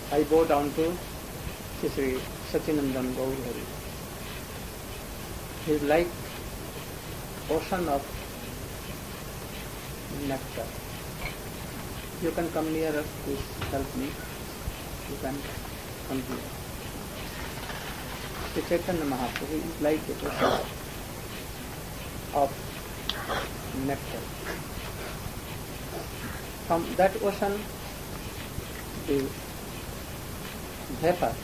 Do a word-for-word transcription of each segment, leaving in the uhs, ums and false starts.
I bow down to Sri Sachinandan Gaurhari. He is like ocean of nectar. You can come nearer, please help me. You can come here. Sri Chaitanya Mahaprabhu is like a ocean of nectar. From that ocean, the vapor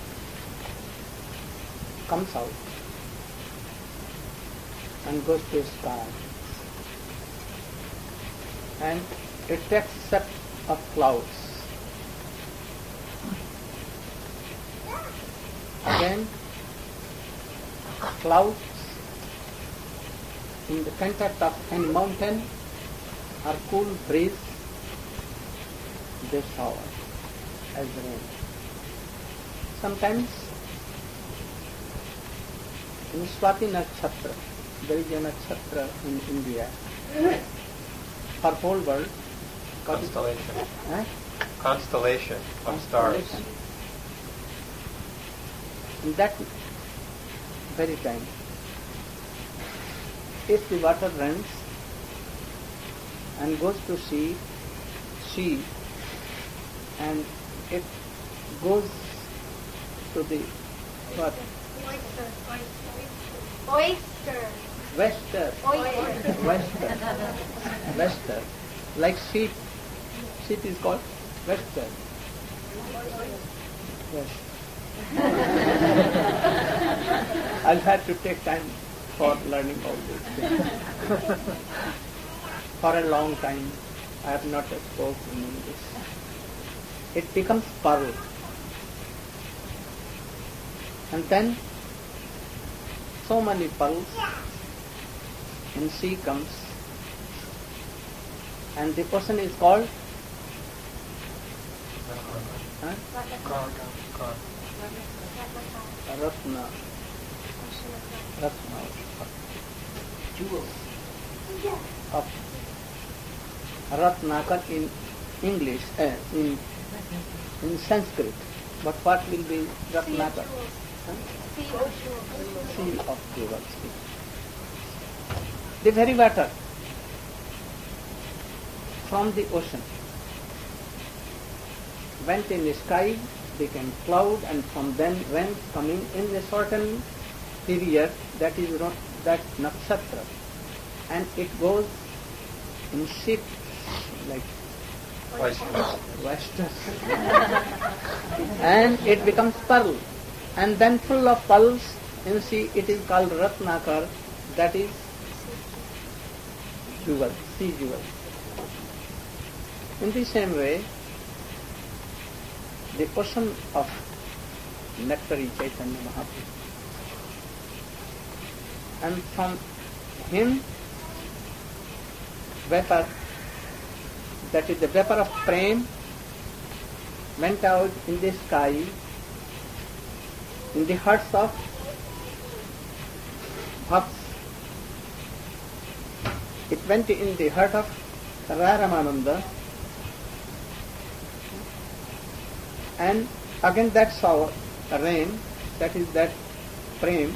comes out and goes to the sky, and it takes shape of clouds. Again, clouds in the contact of any mountain or cool breeze, they shower as rain. Sometimes in Swati Nakshatra, there is a nakshatra in India for whole world. Constellation. Eh? Constellation of stars. In that very time, if the water runs and goes to sea, sea, and it goes to the what? Oyster. Oyster. Wester. Oyster. Wester. Wester. Like sheep. Sheep is called Wester. Yes. I'll have to take time for learning all these things. For a long time, I have not spoken English. It becomes pearl. And then, so many pearls in sea comes, and the ocean is called huh? Ratna. Ratna. Jewels of Ratnakar in English, uh, in in Sanskrit. But what will be Ratnakar? Huh? Sea of jewels. The very water from the ocean went in the sky, became cloud, and from then went coming in a certain period, that is not that nakshatra, and it goes in ships like Western, and it becomes pearl, and then full of pearls in sea, it is called Ratnakar, that is jewel, sea jewel. In the same way, the ocean of nectary Chaitanya Mahaprabhu, and from him vapor, that is the vapor of prem, went out in the sky, in the hearts of bhakts. It went in the heart of Radha Ramananda, and again that shower, rain, that is that prem,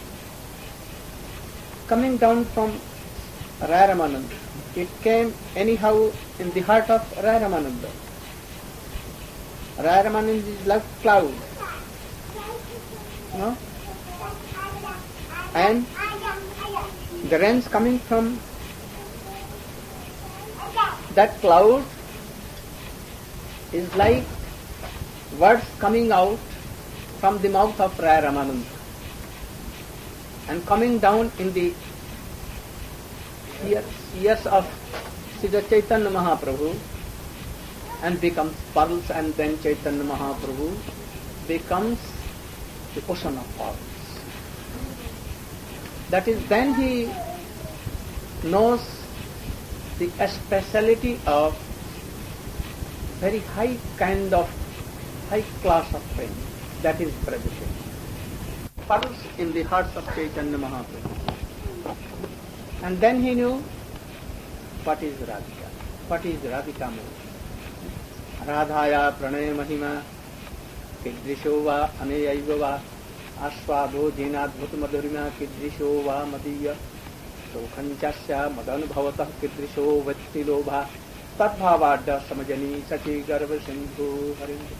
coming down from Radha Ramananda. It came anyhow in the heart of Radha Ramananda. Radha Ramananda is like cloud. No? And the rains coming from that cloud is like words coming out from the mouth of Radha Ramananda and coming down in the ears, ears of Sri Chaitanya Mahaprabhu and becomes pearls, and then Chaitanya Mahaprabhu becomes the ocean of pearls. That is, then he knows the speciality of very high kind of, high class of prem, that is Brajapati. Pearls in the hearts of Chaitanya Mahaprabhu. And then he knew what is Radhika, what is Radhika Mula. Radhaya Pranaya Mahima कीदृशो वा अनेयैव वा आस्वादो जीनाद्भुत मधुरिमा कीदृशो वा मदीय शोखं चास्या मदनुभवतः कीदृशो वत्ति लोभा तद्भावाड्ड समजनी सखी गर्भ Sindhu हरिंद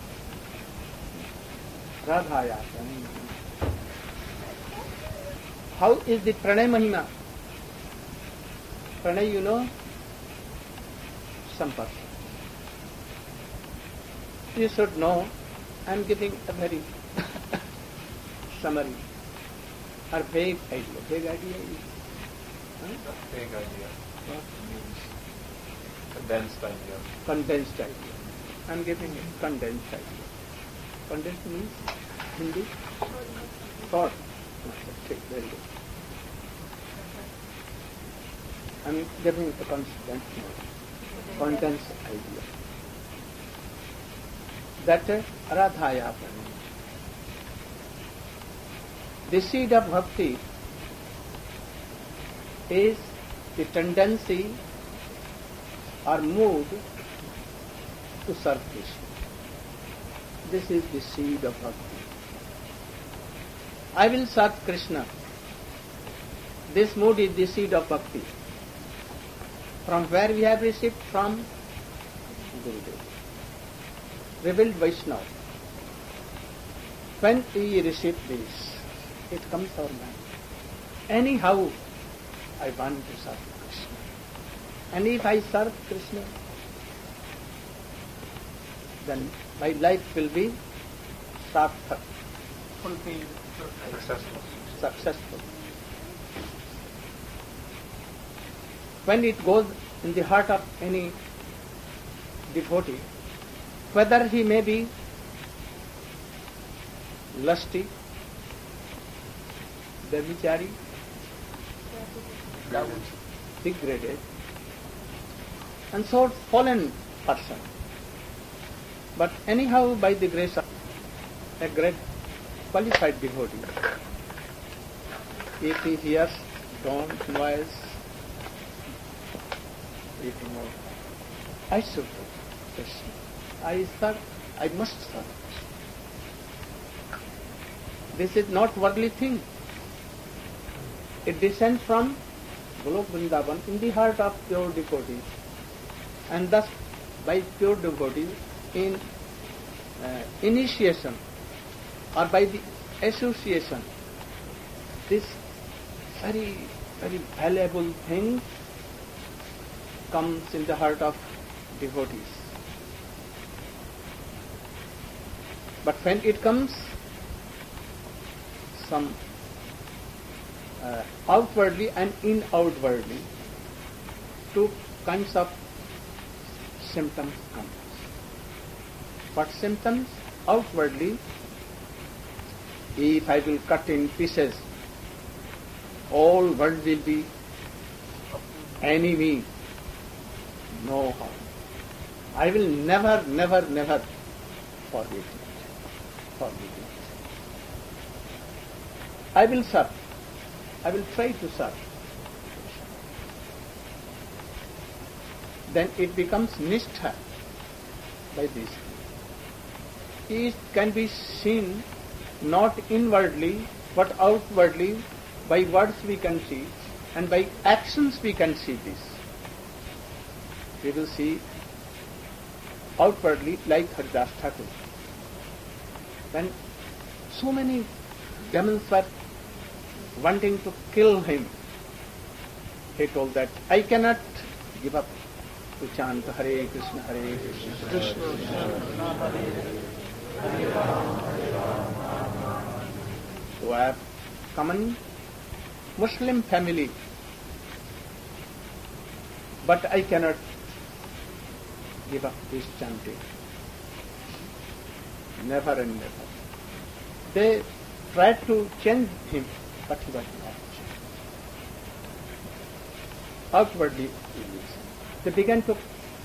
राधाया. How is the Pranay Mahima? Pranay, you know, some person. You should know, I am giving a very summary or vague idea. Vague idea is? Huh? Vague idea. What means? Condensed idea. Condensed idea. I am giving a condensed idea. Condensed means Hindi? Short. Okay, very good. I am giving a condensed, condensed idea. That is Radhaya. The seed of bhakti is the tendency or mood to serve Krishna. This is the seed of bhakti. I will serve Krishna. This mood is the seed of bhakti. From where we have received? From Gurudev. Revealed Vaishnava. When we receive this, it comes our mind. Anyhow, I want to serve Krishna. And if I serve Krishna, then my life will be sarthak, fulfilled, Successful. successful. When it goes in the heart of any devotee, whether he may be lusty, Vyabhichari, degraded, and so fallen person. But anyhow, by the grace of a great qualified devotee, if he hears don't noise, if he knows, I should do Krishna. I serve, I must serve. This is not worldly thing. It descends from Golok Vrindavan in the heart of pure devotees, and thus by pure devotees in uh, initiation or by the association, this very, very valuable thing comes in the heart of devotees. But when it comes, some uh, outwardly and inwardly, two kinds of symptoms come. What symptoms? Outwardly, if I will cut in pieces, all world will be enemy, no harm. I will never, never, never forget it. Forget it. I will serve. I will try to serve. Then it becomes nishtha by this. It can be seen not inwardly but outwardly. By words we can see, and by actions we can see this. We will see outwardly like Haridas Thakur. When so many demons were wanting to kill him, he told that I cannot give up to chant Hare Krishna, Hare Krishna, Krishna Krishna, Hare Rama. So I have common Muslim family, but I cannot give up this chanting. Never and never. They tried to change him, but he was not changed. Outwardly, they began to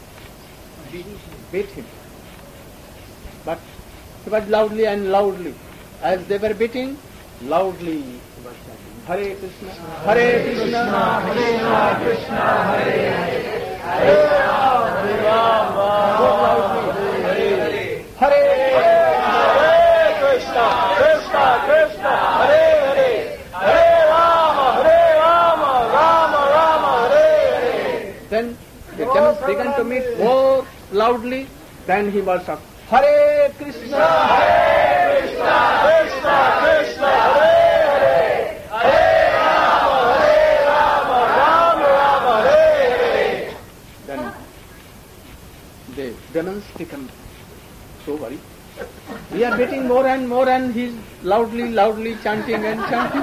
beat him, but he was loudly and loudly. As they were beating, loudly he was chanting, Hare Krishna, Hare Krishna, Krishna Krishna, Hare Hare, Hare Rama, Hare Rama, Hare Hare, Hare Krishna, Krishna Krishna, Hare Hare, Hare Rama, Hare Rama, Rama Rama, Hare Hare. Then the demons began to meet more loudly. Then he was up, Hare Krishna, Hare Krishna, Krishna Krishna, Hare Hare, Hare Rama, Hare Rama, Rama Rama, Hare Hare. Then the demons become so worried. We are getting more and more, and he's loudly, loudly chanting and chanting.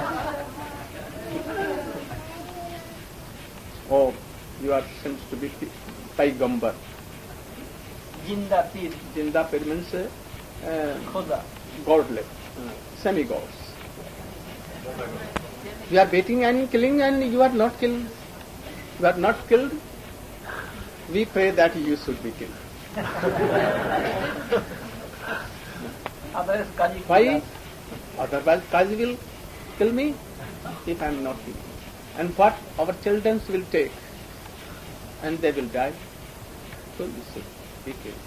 Oh, you are seems to be Paigambar. Jinda Pir. Jinda Pir means uh, Khoda. godless, uh, semi-gods. You are beating and killing, and you are not killed. You are not killed. We pray that you should be killed. Otherwise, Kaji. Why? Otherwise, Kaji will kill me if I am not killed. And what our children will take, and they will die. So you should be killed.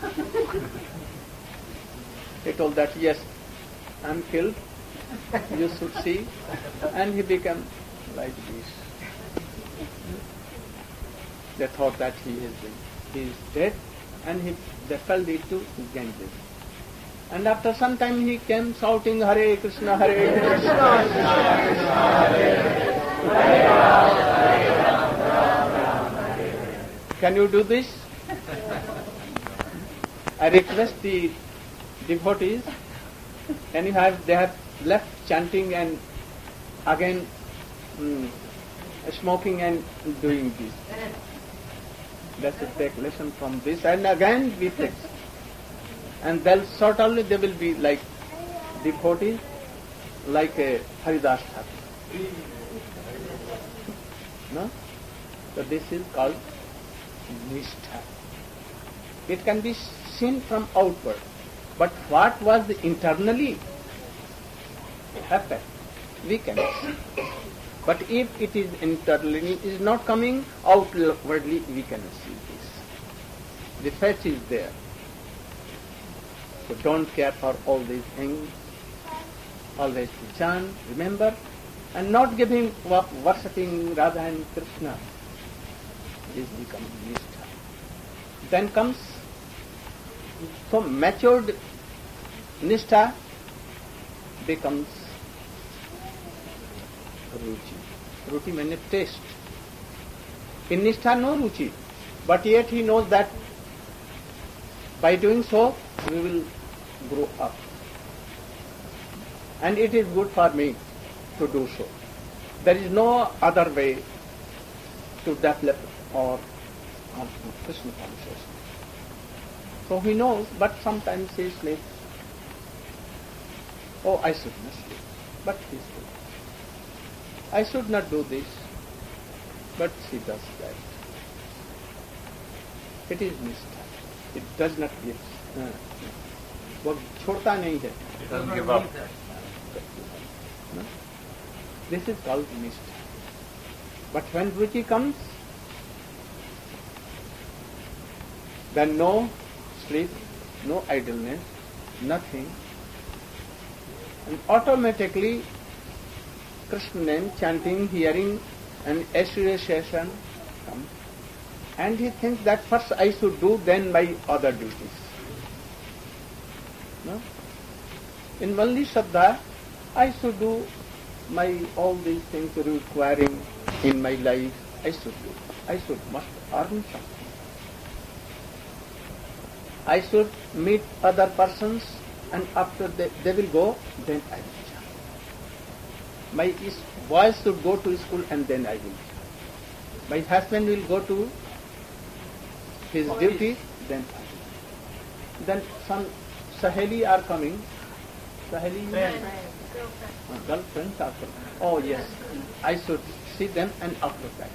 He told that, yes, I am killed. You should see. And he became like this. They thought that he is he is dead, and he they fell into Ganges. And after some time he came shouting, Hare Krishna, Hare Krishna, Krishna Krishna, Hare Hare. Can you do this? I request the devotees, and you have they have left chanting and again mm, smoking and doing this. Let's take lesson from this, and again we take. And then certainly they will be like devotees, like a Haridas Thakur. No? So this is called Nishtha. It can be seen from outward, but what was internally happened, we can see. But if it is internally is not coming outwardly, we can see this. The fact is there. So don't care for all these things. Always to chant, remember, and not giving worshipping Radha and Krishna. This becomes nishtha. Then comes so matured nishtha becomes ruchi. Ruchi means taste. In nishtha no ruchi, but yet he knows that by doing so we will grow up. And it is good for me to do so. There is no other way to develop or Krishna consciousness. So he knows, but sometimes he sleeps. Oh, I should not sleep, but he sleeps. I should not do this, but she does that. It is nishtha. It does not give. Uh, वो छोड़ता नहीं है. It doesn't give up. No? This is called nishtha. But when ruchi comes, then no sleep, no idleness, nothing, and automatically Krishna name, chanting, hearing, and association comes. And he thinks that first I should do, then my other duties. No? In only Shraddha, I should do my all these things requiring in my life. I should do. I should must earn something. I should meet other persons, and after they, they will go, then I will chant. My boys should go to school, and then I will chant. My husband will go to his duty, then I will. Then some Saheli are coming. Saheli, Friends. uh, girlfriends are coming. Oh yes, I should see them, and after that.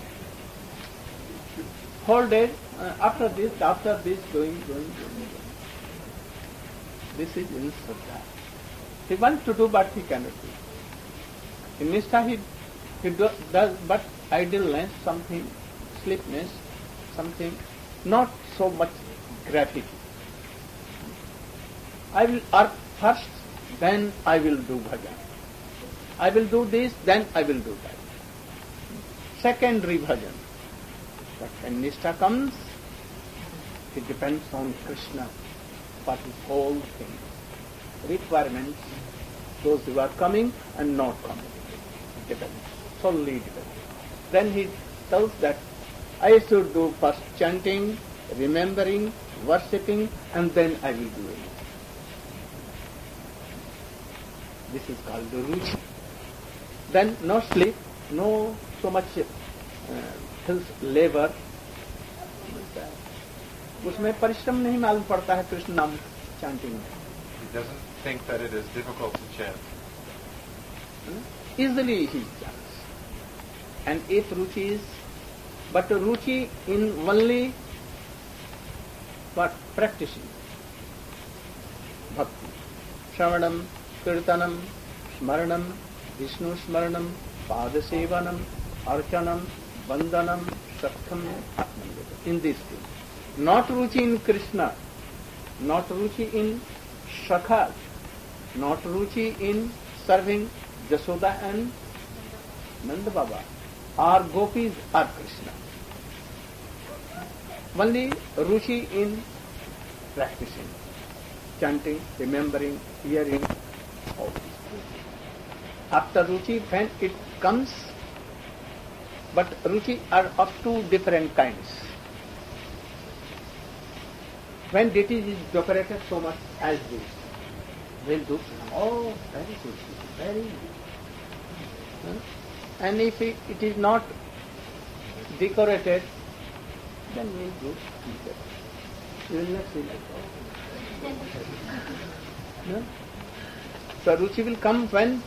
Whole day, uh, after this, after this, going, going, going, going. This is in Shraddha. He wants to do, but he cannot do. In Nishtha, he, he do, does, but idleness, something, sleepness, something, not so much gravity. I will earn, first then I will do bhajan. I will do this, then I will do that. Secondary bhajan. But when Nishtha comes, it depends on Krishna for his whole thing. Requirements, those who are coming and not coming. It depends, solely depends. Then he tells that I should do first chanting, remembering, worshipping, and then I will do it. This is called the ruchi. Then no sleep, no so much uh, labor. उसमें परिश्रम नहीं मालूम पड़ता है कृष्ण नाम chanting में. He doesn't think that it is difficult to chant. Hmm? Easily he chants. And if ruchi is, but ruchi in only what? Practicing. Bhakti. Shravanam, Kirtanam, Smaranam, Vishnu Smaranam, Padasevanam, Archanam, Vandanam, Sakham, Atmanjata. In these things. Not ruchi in Krishna, not ruchi in Shakha, not ruchi in serving Jasoda and Nanda Baba, or gopis or Krishna. Only ruchi in practicing, chanting, remembering, hearing, all these. After ruchi, when it comes, but ruchi are of two different kinds. When deities is decorated so much as this, we'll do, oh, very good, very good. Huh? And if it, it is not decorated, then we'll do it. You will not see like that. Huh? So ruchi will come when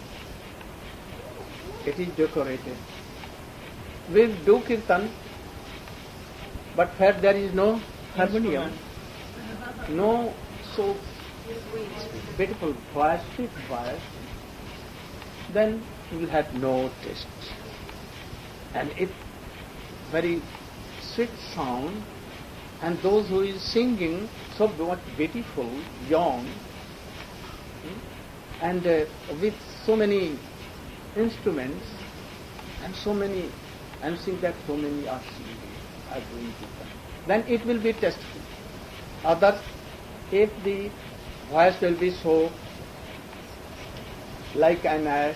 it is decorated. We'll do kirtan, but where there is no harmonium, no so beautiful voice, sweet voice, then you will have no taste. And if very sweet sound, and those who is singing so much beautiful, young, and uh, with so many instruments, and so many, and seeing that so many are singing, are doing kirtan, then it will be tasteful. Others, if the voice will be so like an ash,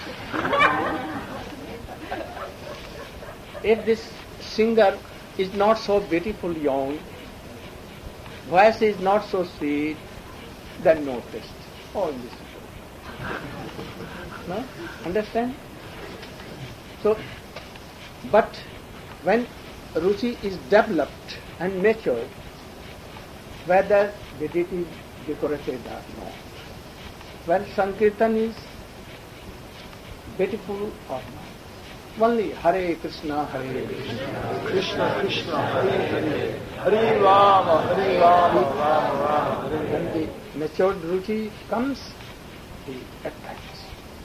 if this singer is not so beautiful young, voice is not so sweet, then no taste. All this. No? Understand? So, but when ruchi is developed and matured, whether the deity is decorated or not, when Sankirtan is beautiful or not, only Hare Krishna, Hare Krishna, Krishna Krishna, Hare Hare, Hare Rama, Hare Rama, Rama Rama, Hare Hare. When the matured ruchi comes, he attracts.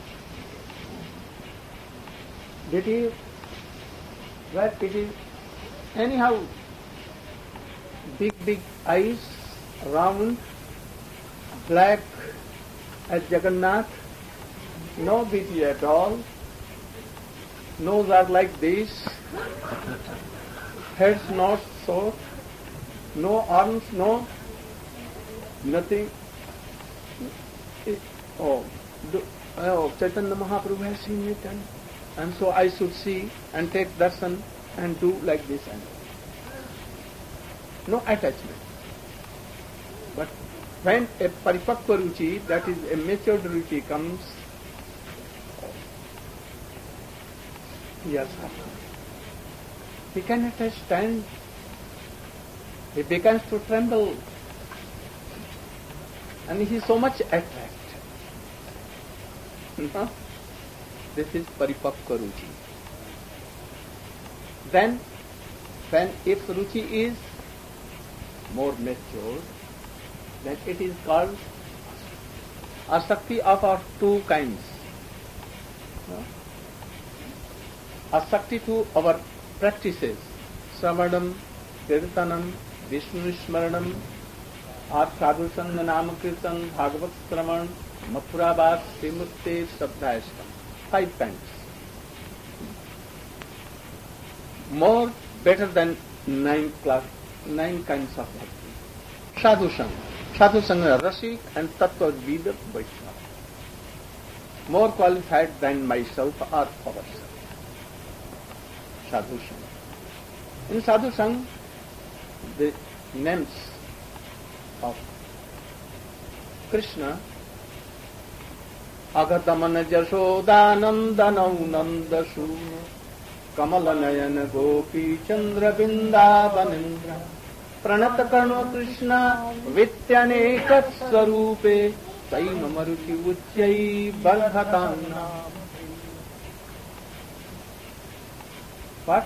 Deity, where it is anyhow big, big eyes, round, black as Jagannath, no beauty at all, nose are like this, heads not so, no arms, no, nothing. It, oh, do, oh, Chaitanya Mahaprabhu has seen it, and, and so I should see and take darshan and do like this and no attachment. But when a paripakva ruchi, that is a matured ruchi comes, yes, he cannot stand, he begins to tremble, and he is so much attracted. No? This is paripakva ruchi. Then, when if ruchi is more mature, then it is called asakti of our two kinds. No? Asakti to our practices, Sravanam, Kirtanam, Vishnu Smaranam, or Sadhu Sangha Nama Kirtan, Bhagavat Sravan, Mathurabas Srimurte Sabdayastam. Five times. More better than nine class, nine kinds of bhakti. Sadhu Sangha. Sadhu Sangha Rasik and Tattva Vida Vaishnava. More qualified than myself or ourselves. Sadhu Sangha. In Sadhu Sangha, the names of Krishna, Agatamana Jashodanandanau Nandasuna, Kamalanayan Gopi Chandra Vrindavanindra, Pranatakarno Krishna Vityanekat Sarupe, Saima Maruti Uchyai Balhatana. What?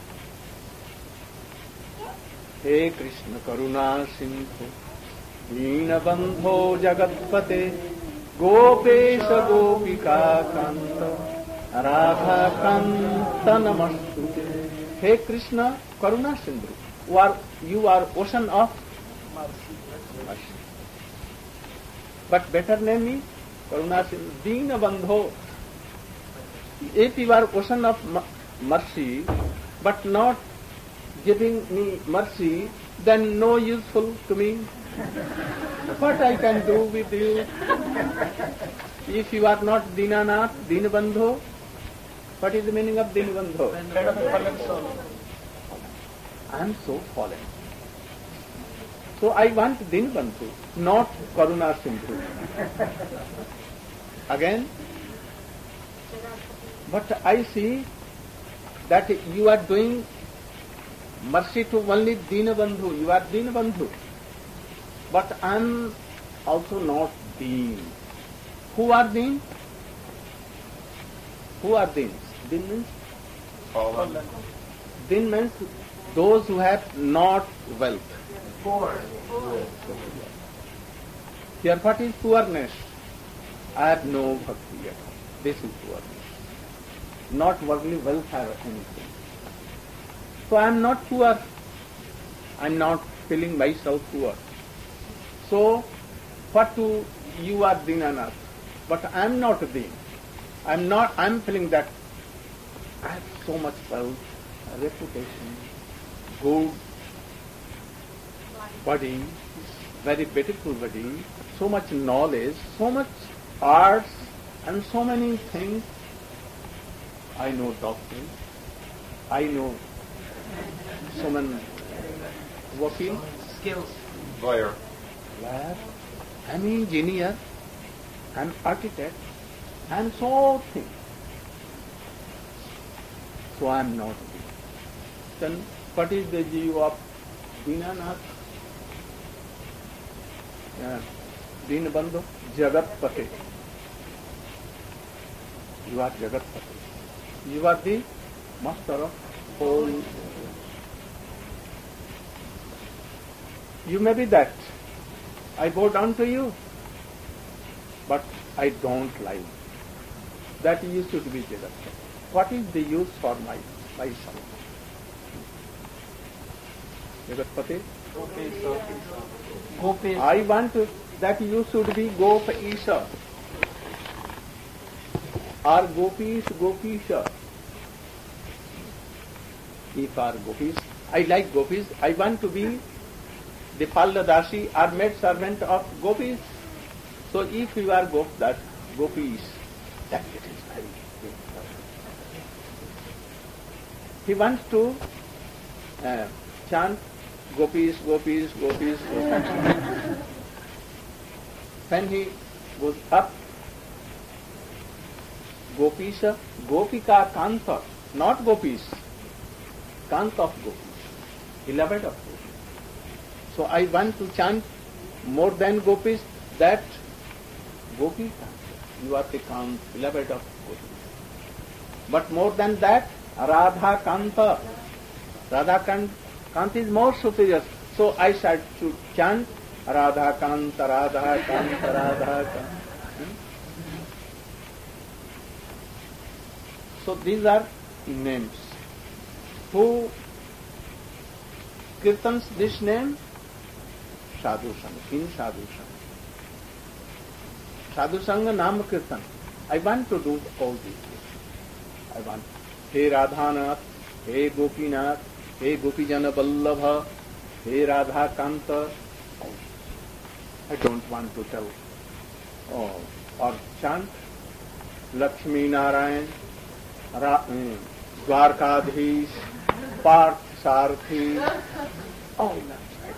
He Krishna Karuna Sindhu Deenabandho Jagatpate Gopesha Gopika Kanta Radha Kanta Namastute. Hey Krishna Karuna Sindhu, you are, you are ocean of mercy. But better name is Karuna Sindhu Deenabandho. If you are ocean of mercy but not giving me mercy, then no useful to me. What I can do with you? If you are not Dinanath, Dinabandho, what is the meaning of Dinabandho? I am so fallen. So I want Dinabandhu, not Karuna Sindhu. Again, but I see that you are doing mercy to only Dinabandhu. You are Dinabandhu. But I am also not Deen. Who are Deen? Who are Deen? Deen means? Fallen. Deen means those who have not wealth. Poor. Here what is poorness? I have no bhakti yet. This is poorness. Not worldly welfare or anything. So I am not poor. I am not feeling myself poor. So, what to you are Dinanath, but I am not Deen. I am not. I am feeling that I have so much wealth, reputation, good body, very beautiful body, so much knowledge, so much arts, and so many things. I know doctrine. I know so many working Skills. Lawyer. lawyer, I am engineer, I am architect, I am so things. So I am not Deen. Then what is the view of Dinanath? Uh, Deenabandhu, Jagatpate. You are Jagatpate. You are the master of whole. You may be that. I bow down to you, but I don't like that. You should be Jagatpati. What is the use for my myself? Jagatpati, Gopesh. I want to, that you should be Gopa Isha or Gopish Gopisha. If are Gopis, I like Gopis. I want to be the Palladasi or maid servant of Gopis. So if you are Gop, that Gopis, then it is very big. He wants to uh, chant Gopis, Gopis, Gopis, Gopis. When he goes up, Gopisha, Gopika Kanta, not Gopis, Kanta of Gopis, beloved of Gopis. So I want to chant more than Gopis, that Gopi Kanta, you are the Kanta, beloved of Gopis. But more than that, Radha Kanta, Radha Kanta, Kanta is more superior. So I should to chant Radha Kanta, Radha Kanta, Radha Kanta. Hmm? So these are names. Who kirtans this name? Sadhu Sangha, in Sadhu Sangha. Sadhu Sangha, Nam Kirtan. I want to do all these things. I want. Hey Radhanath, Hey Gopinath, Hey Gopijana Vallabha, Hey Radha Kanta. I don't want to tell. Oh, or chant Lakshmi Narayan, Ra, um, Dwarkadhish, Parth Sarthi. Oh, that's right.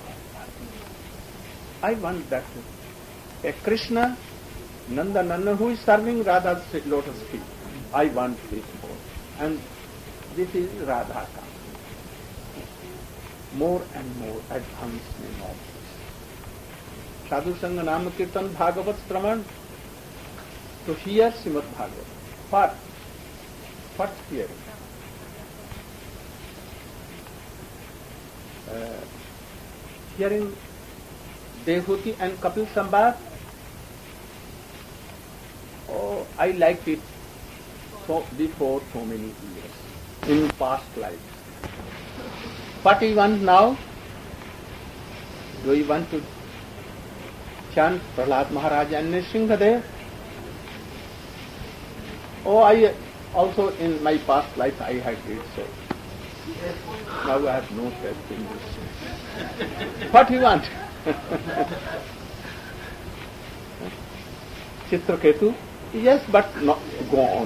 I want that. A Krishna, Nanda Nanda, who is serving Radha's lotus feet. I want this more. And this is Radha Kanta. More and more advancement of this. Sadhu Sangha Nam Kirtan Bhagavat Straman. To hear Srimad Bhagavat. First, first hearing. Uh, hearing Dehuti and Kapil Sambhad. Oh, I liked it so before so many years, in past lives. What do you want now? Do you want to chant Prahlad Maharaj and Nrsimhadev? Oh, I also in my past life I had did so. Now I have no faith in this. What do you want? Chitraketu? Yes, but not go on.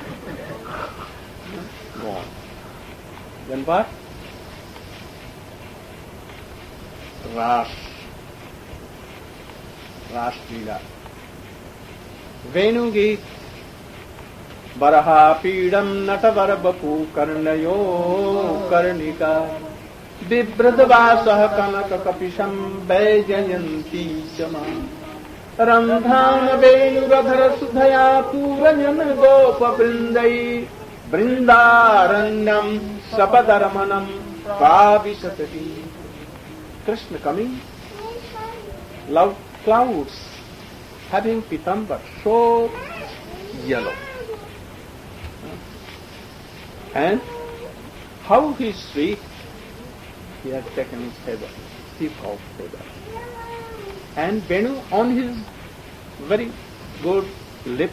Go on. Then what? Ras. Ras Leela. Venu Geet. Baraha Pidam Natavar Bapu Karnayo Karnika. Vibradvasah Kanaka Kapisham Vajayanti Chama. Ramdhan Venuradhara Sudhaya Puranyan Gopa Vrindai Vrindaranyam Sapadaramanam Pavisatati. Krishna coming, loud clouds having pitambar, so yellow. And how he is sweet, he has taken his feather, peacock feather. And Venu on his very good lips,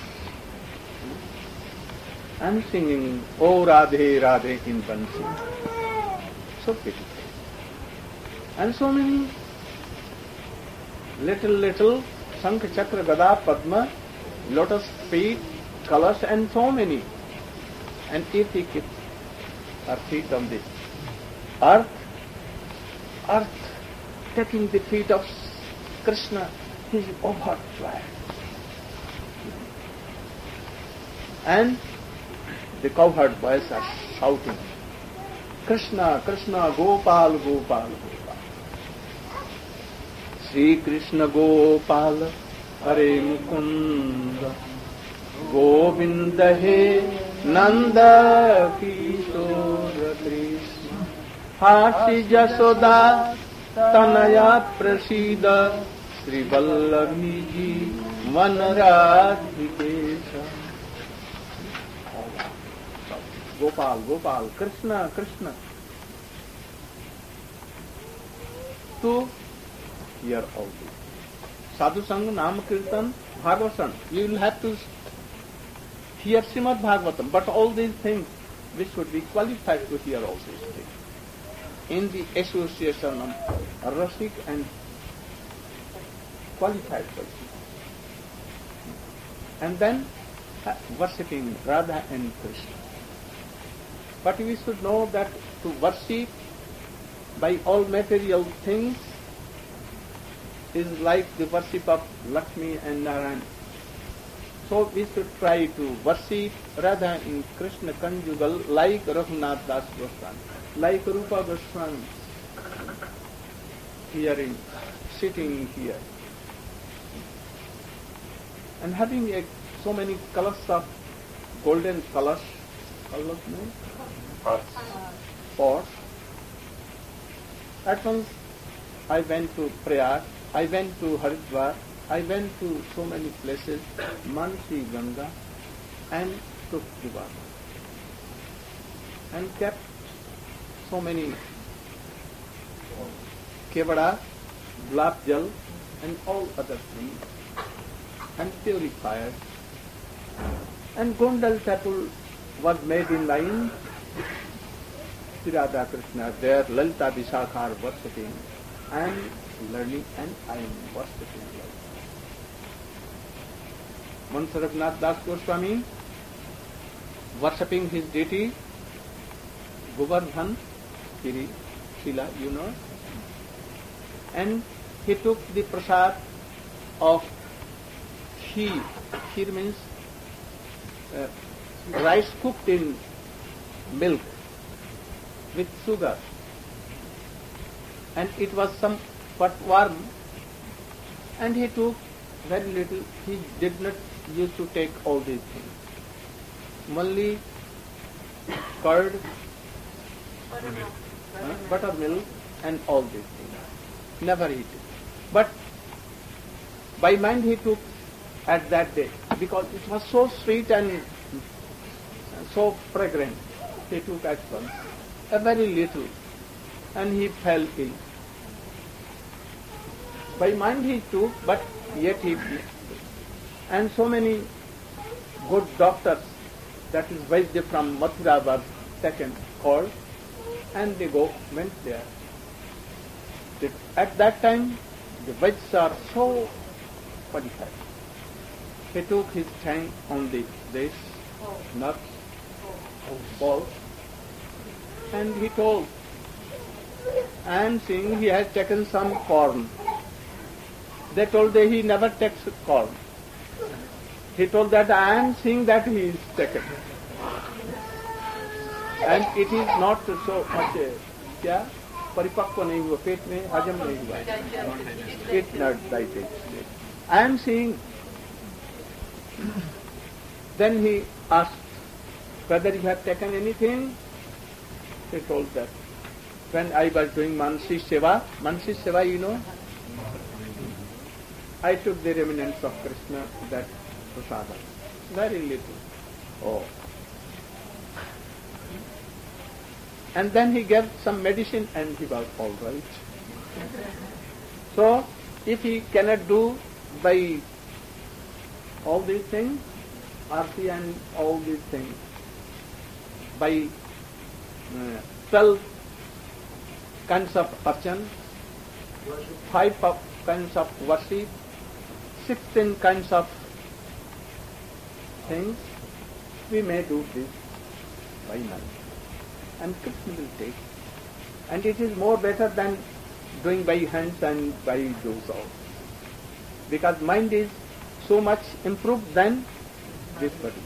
and singing, O Radhe Radhe in Bansi. So beautiful. And so many little, little Shankh, Chakra, Gada, Padma, lotus feet, colors, and so many. And if he keeps her feet on the earth, earth taking the feet of Krishna, he is overjoyed. And the cowherd boys are shouting, Krishna, Krishna, Gopal, Gopal, Gopal. Sri Krishna Gopal, Hare Mukunda, Govinda He, Nanda Kishora Krishna, Hashi Jasoda, Tanaya Prasida, Sri Vallavi Ji, Vanaradhikesha. Gopal, Gopal, Krishna, Krishna. To hear all this. Sadhu Sangha, Nam Kirtan, Bhagavatam. You will have to hear Srimad Bhagavatam. But all these things, we should be qualified to hear all these things. In the association of Rasik and qualified person. And then uh, worshipping Radha and Krishna. But we should know that to worship by all material things is like the worship of Lakshmi and Narayan. So we should try to worship Radha in Krishna conjugal like Raghunath Das Goswami, like Rupa Goswami, hearing, sitting here, and having a, so many colors of golden colors, colors, no? Pots. Pots. At once I went to Prayag, I went to Haridwar, I went to so many places, Mansi Ganga, and took the water. And kept so many kevada, gulab jal, and all other things. and purified. And Gondal temple was made in line. Sri Radha Krishna there, Lalita Vishakha are worshipping. I am learning and I am worshipping. Mansur Raghunath Das Goswami worshipping his deity Govardhan Giri Shila, you know, and he took the prasad of kheer. Kheer means uh, rice cooked in milk with sugar, and it was somewhat warm, and he took very little. He did not used to take all these things. Only curd, Buttermilk. uh, buttermilk, and all these things. Never eat it. But by mind he took at that day, because it was so sweet and so fragrant. He took at once a very little, and he fell ill. By mind he took, but yet he, and so many good doctors, that is Vaidya from Mathura, were taken, called, and they go, went there. They, at that time, the Vaids are so qualified. He took his time on the this nuts, balls, and he told, I am seeing he has taken some corn. They told that he never takes corn. He told that I am seeing that he is taken. And it is not so much, क्या परिपक्व नहीं हुआ, पेट में हजम नहीं हुआ. It not digested. I am seeing. Then he asked whether you have taken anything. He told that when I was doing Mansi Seva, Mansi Seva, you know, I took the remnants of Krishna, that prasada, very little. Oh. And then he gave some medicine and he was all right. So, if he cannot do by all these things, arti and all these things, by uh, twelve kinds of archan, five of kinds of worship, sixteen kinds of things, we may do this by night. And Krishna will take. And it is more better than doing by hands and by those all. Because mind is so much improved than this body.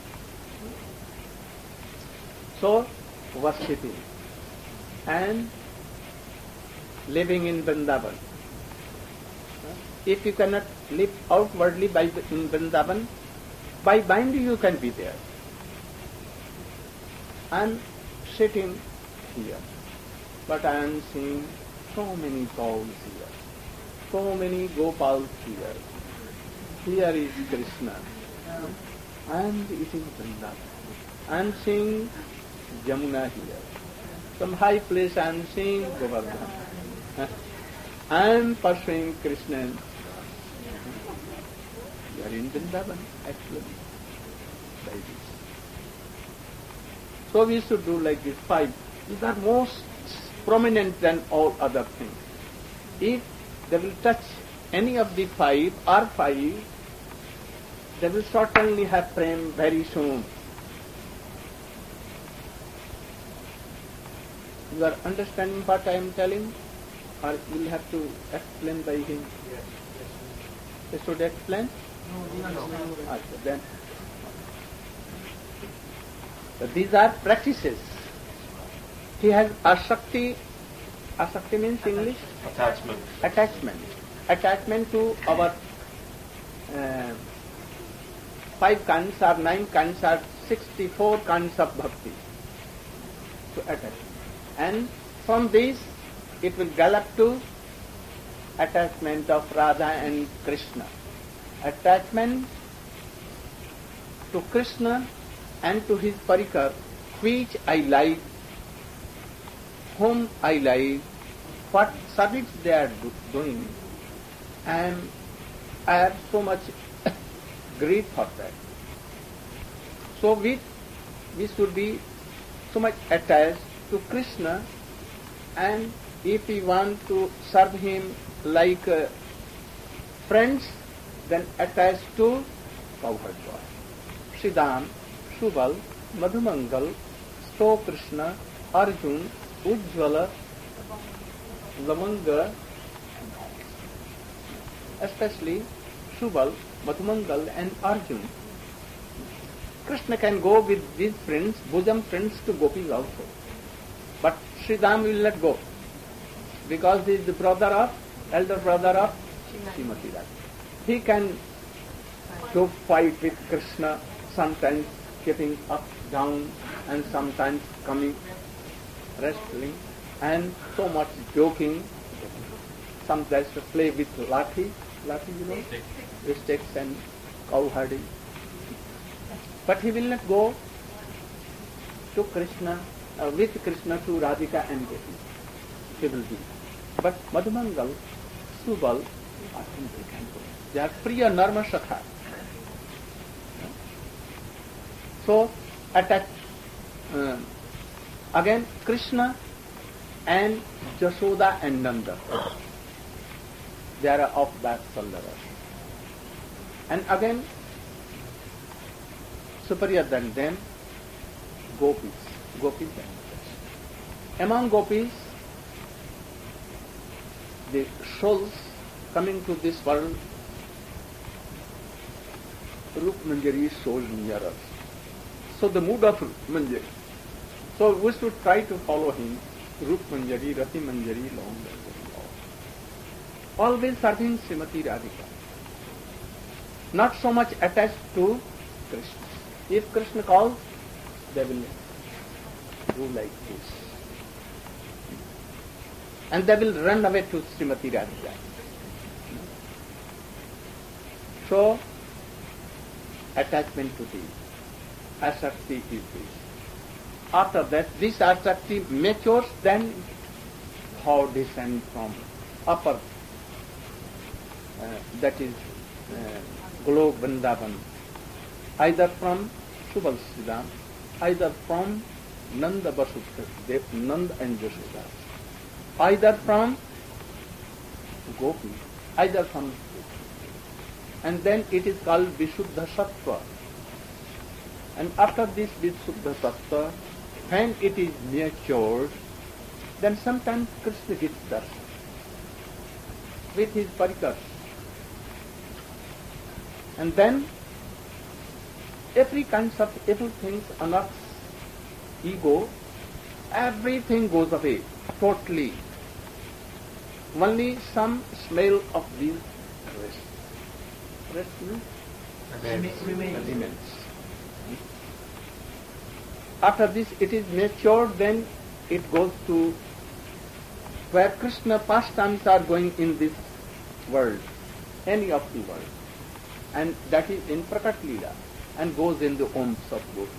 So, worshipping and living in Vrindavan. If you cannot live outwardly by in Vrindavan, by mind you can be there. I am sitting here, but I am seeing so many cows here, so many Gopals here. Here is Krishna, and it is Vrindavan. I am seeing Jamuna here. Some high place I am seeing Govardhan. I am pursuing Krishna. You are in Vrindavan, actually, by this. So we should do like this, five. These are most prominent than all other things. If they will touch any of the five or five, they will certainly have prem very soon. You are understanding what I am telling? Or you will have to explain by him? Yes. Yes. Should I explain? No, no, no. Okay, then. So these are practices. He has asakti. Asakti means English? Attachment. Attachment. Attachment to our uh, five kinds or nine kinds or sixty-four kinds of bhakti. So attachment. And from this it will gallop to attachment of Radha and Krishna. Attachment to Krishna and to his parikar, which I like, whom I like, what service they are do- doing, and I have so much greed for that. So we, we should be so much attached to Krishna, and if we want to serve him like uh, friends, then attached to cowherd boy. Sridham, Subal, Madhumangal, Sto Krishna, Arjun, Ujjvala, Lamanga, especially Subal, Madhumangal and Arjun. Krishna can go with these friends, bosom friends, to gopis also. But Sridham will not go, because he is the brother of, elder brother of Srimati Radhika. He can go fight with Krishna, sometimes getting up, down, and sometimes coming, wrestling, and so much joking. Sometimes to play with lathi, lathi you know, with sticks and cowherding. But he will not go to Krishna, uh, with Krishna to Radhika and Gopi. He will be. But Madhumangal, Subal, I think they can go. They are Priya Narma Shakha. So, attack uh, again Krishna and Jashoda and Nanda. They are of that Sallara. And again, superior than them, gopis. Gopis and Krishna. Among gopis, the souls coming to this world, Rup Manjari shows near us. So the mood of Rup Manjari. So we should try to follow him. Rup Manjari, Rati Manjari, long and long. Always serving Srimati Radhika. Not so much attached to Krishna. If Krishna calls, they will do like this. And they will run away to Srimati Radhika. So, attachment to the asakti is this. After that, this asakti matures, then how descend from upper, uh, that is uh, Golo Vrindavan, either from Subal Sridham, either from Nanda Vasudha, Nanda and Jashoda, either from Gopi, either from Gopi. And then it is called Vishuddha Sattva. And after this Vishuddha Sattva, when it is matured, then sometimes Krishna gives darshan with his parikars. And then every kind of evil things, anarths, ego, everything goes away totally. Only some smell of these rest. Rest means? Remains. Remains. After this it is matured, then it goes to where Krishna pastimes are going in this world, any of the world. And that is in Prakat Leela, and goes in the Oms of Gopi.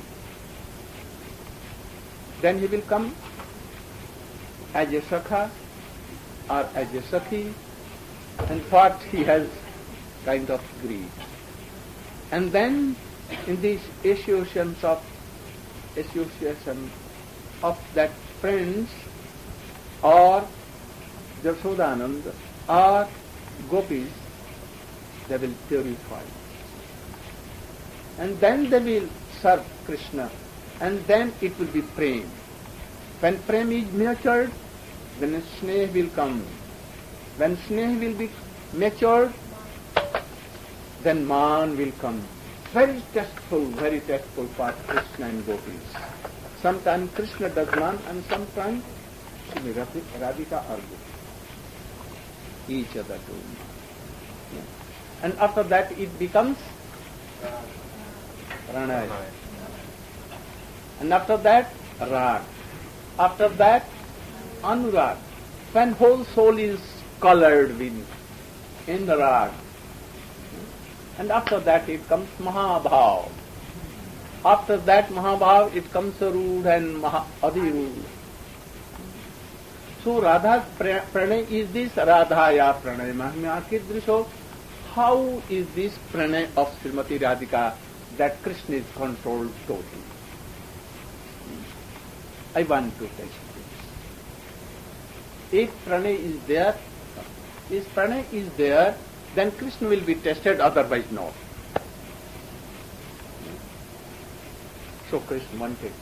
Then he will come as a Sakha or as a Sakhi, and what he has kind of greed. And then in these associations of association of that friends or Jashodanand or Gopis, they will purify. And then they will serve Krishna, and then it will be prem. When prem is matured, then sneh will come. When sneh will be matured, then man will come. Very tasteful, very tasteful for Krishna and Gopis. Sometimes Krishna does man, and sometimes Radhika or Gopi. Each other do man. And after that it becomes Pranay. And after that, Rag. After that, Anurag. When whole soul is colored with in the Rag. And after that it comes Mahabhav. After that Mahabhav it comes Rood and Maha, Adhirood. So Radha's pranay is this Radhaya pranay. Mahimya Kidrisho. how is this pranay of Srimati Radhika that Krishna is controlled totally? I want to test this. If pranay is there, if pranay is there, then Krishna will be tested, otherwise not. So Krishna wanted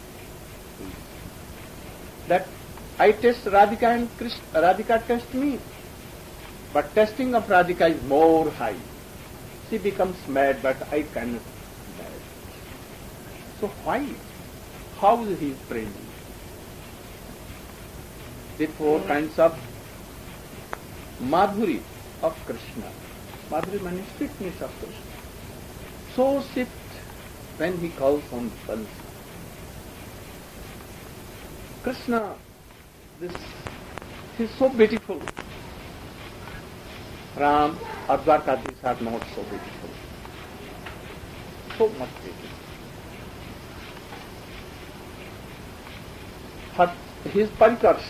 that I test Radhika and Krishna, Radhika test me. But testing of Radhika is more high. She becomes mad, but I cannot bear. So why? How is he praying? The four kinds of madhuri of Krishna. Madhuri means sweetness of Krishna. So sweet when he calls on Bansi. Krishna, this is so beautiful. Ram or Dwarkadhish are not so beautiful. So much beautiful. But his parikars,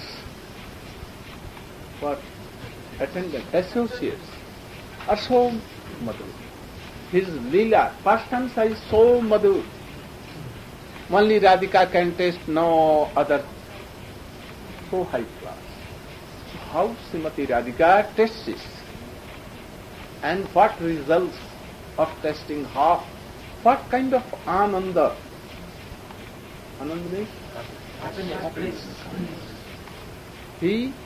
what attendant, associates, are so madhur. His lila, pastimes is so madhur. Only Radhika can taste, no other. So high class. So how Srimati Radhika tests this? And what results of testing how? What kind of ananda? Ananda means? Happiness. He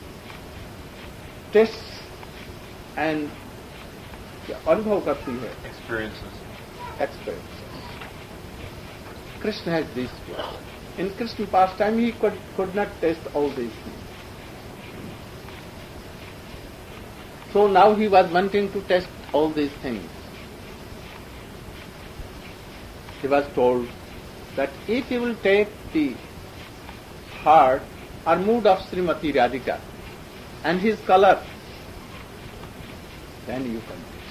tests and अनुभव करती है. Experiences. Experiences. Krishna has this one. In Krishna pastime he could, could not taste all these things. So now he was wanting to test all these things. He was told that if you will take the heart or mood of Srimati Radhika and his color, then you can taste.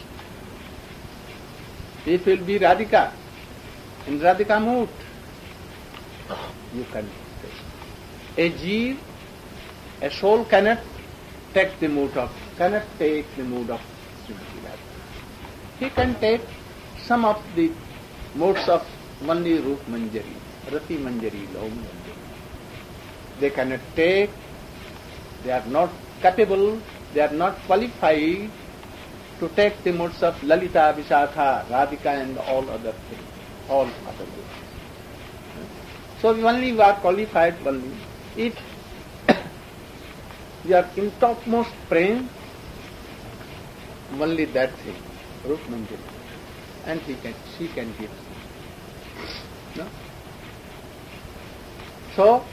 If it will be Radhika, in Radhika mood, you can taste. A jeev, a soul cannot take the mood of, cannot take the mood of Srimati Radhika. He can take some of the modes of only Rup Manjari, Rati Manjari, Lav Manjari. They cannot take, they are not capable, they are not qualified to take the modes of Lalita, Vishakha, Radhika and all other things, all other things. So we only are qualified only if we are in topmost praying, only that thing, Rup Manjari, and he can, she can give. No? So,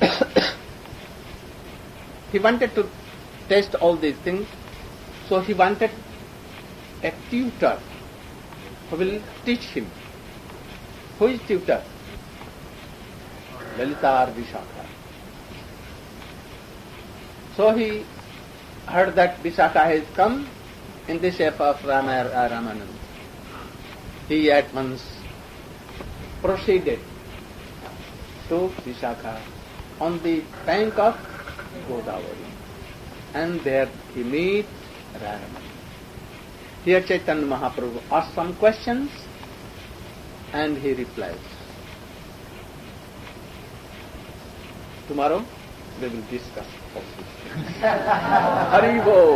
he wanted to test all these things, so he wanted a tutor who will teach him. Who is tutor? Lalita or Vishakha. So he heard that Vishakha has come in the shape of Rama or Ramananda. He at once proceeded to Vishakha on the bank of Godavari, and there he meet Radharani. Here Chaitanya Mahaprabhu asked some questions and he replies. Tomorrow we will discuss all this. Hari Bo.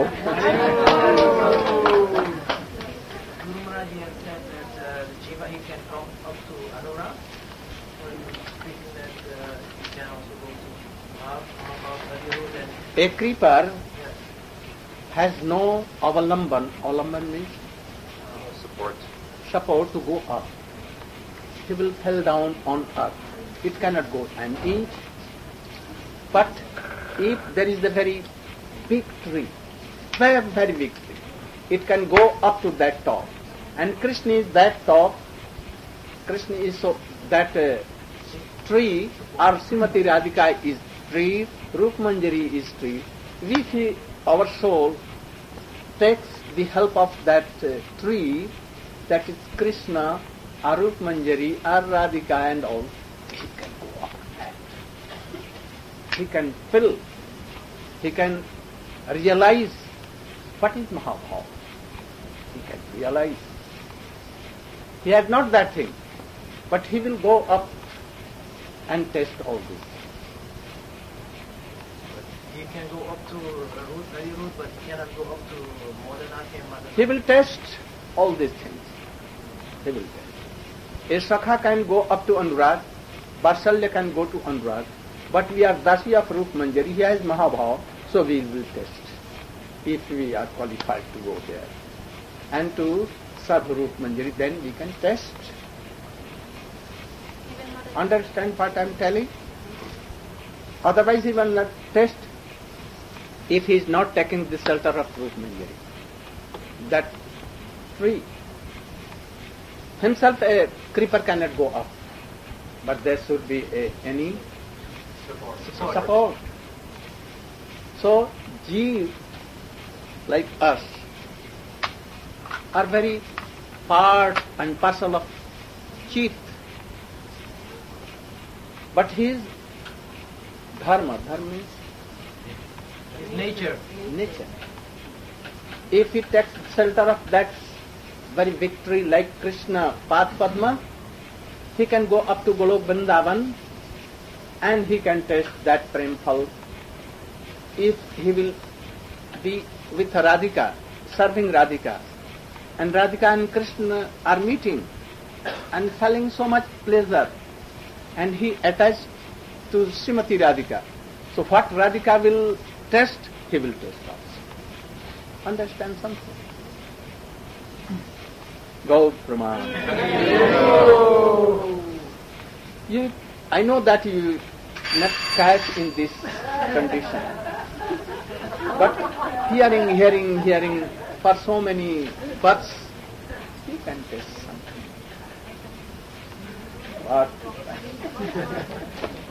Guru Maharaj has said that uh, the Jiva he can come up to Anura, so he was speaking that uh, he can also go to Maha, Mahabhav, and A creeper yes, has no avalamban. Avalamban means Support. support to go up. He will fall down on earth. It cannot go an inch. But if there is a very big tree, very, very big tree, it can go up to that top. And Krishna is that top. Krishna is so that uh, tree, or Srimati Radhika is tree, Rup Manjari is tree. If he, our soul takes the help of that uh, tree, that is Krishna, or Rup Manjari, or Radhika and all, he can go up that. He can feel, he can realize what is Mahabhav. He can realize. He has not that thing, but he will go up and test all this. He can go up to a root, very root, but he cannot go up to Modanaki and Madana. He will test all these things. He will test. A Sakha can go up to Anurag, Vatsalya can go to Anurag, but we are Dasi of Rup Manjari, he has Mahabhav, so we will test if we are qualified to go there. And to serve Rup Manjari, then we can test. Even Mother Understand what I am telling? Otherwise he will not test if he is not taking the shelter of Rup Manjari. That free. Himself a creeper cannot go up, but there should be a, any Support. Support. support. So, Jeev, like us, are very part and parcel of Chit. But his dharma, dharma means His nature. nature. If he takes shelter of that very victory like Krishna, Path Padma, he can go up to Golok Vrindavan and he can taste that prem phal. If he will be with Radhika, serving Radhika, and Radhika and Krishna are meeting and feeling so much pleasure, and he attached to Srimati Radhika. So what Radhika will test, he will test also. Understand something? Go Brahma. You, I know that you not catch in this condition, but hearing, hearing, hearing for so many births, you can test something. But